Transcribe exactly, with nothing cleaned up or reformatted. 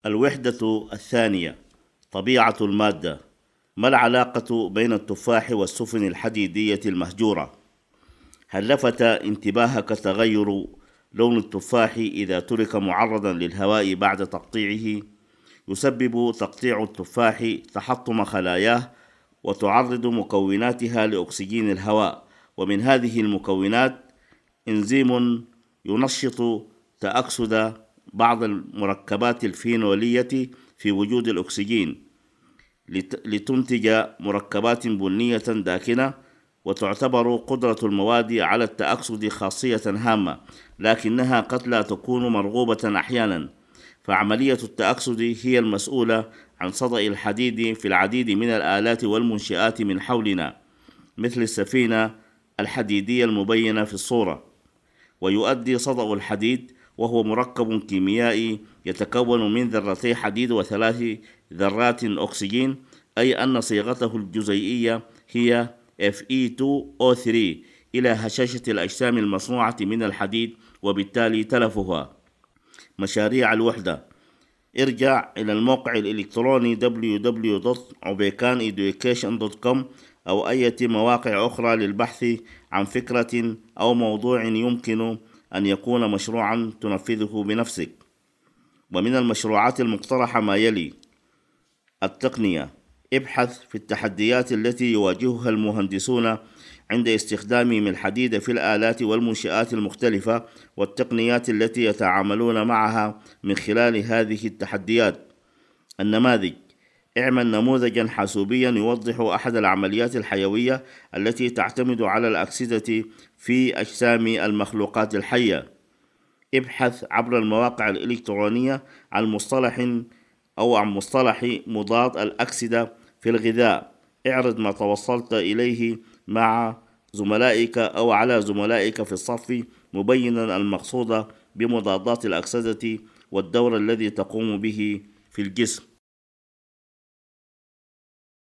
الوحدة الثانية: طبيعة المادة. ما العلاقة بين التفاح والسفن الحديدية المهجورة؟ هل لفت انتباهك تغير لون التفاح إذا ترك معرضا للهواء بعد تقطيعه؟ يسبب تقطيع التفاح تحطم خلاياه وتعرض مكوناتها لأكسجين الهواء، ومن هذه المكونات إنزيم ينشط تأكسد بعض المركبات الفينولية في وجود الأكسجين لتنتج مركبات بنية داكنة، وتعتبر قدرة المواد على التأكسد خاصية هامة، لكنها قد لا تكون مرغوبة أحيانا. فعملية التأكسد هي المسؤولة عن صدأ الحديد في العديد من الآلات والمنشآت من حولنا، مثل السفينة الحديدية المبينة في الصورة. ويؤدي صدأ الحديد، وهو مركب كيميائي يتكون من ذرتي حديد وثلاث ذرات أكسجين، أي أن صيغته الجزيئية هي إف إي تو أو ثري، إلى هشاشة الأجسام المصنوعة من الحديد، وبالتالي تلفها. مشاريع الوحدة: ارجع إلى الموقع الإلكتروني دبليو دبليو دبليو دوت عبيكان إديوكيشن دوت كوم أو أي مواقع أخرى للبحث عن فكرة أو موضوع يمكن أن يكون مشروعا تنفذه بنفسك. ومن المشروعات المقترحة ما يلي: التقنية: ابحث في التحديات التي يواجهها المهندسون عند استخدامهم الحديد في الآلات والمنشآت المختلفة، والتقنيات التي يتعاملون معها من خلال هذه التحديات. النماذج: اعمل نموذجا حاسوبيا يوضح أحد العمليات الحيوية التي تعتمد على الأكسدة في أجسام المخلوقات الحية. ابحث عبر المواقع الإلكترونية عن مصطلح أو عن مصطلح مضاد الأكسدة في الغذاء. اعرض ما توصلت إليه مع زملائك أو على زملائك في الصف، مبينا المقصود بمضادات الأكسدة والدور الذي تقوم به في الجسم.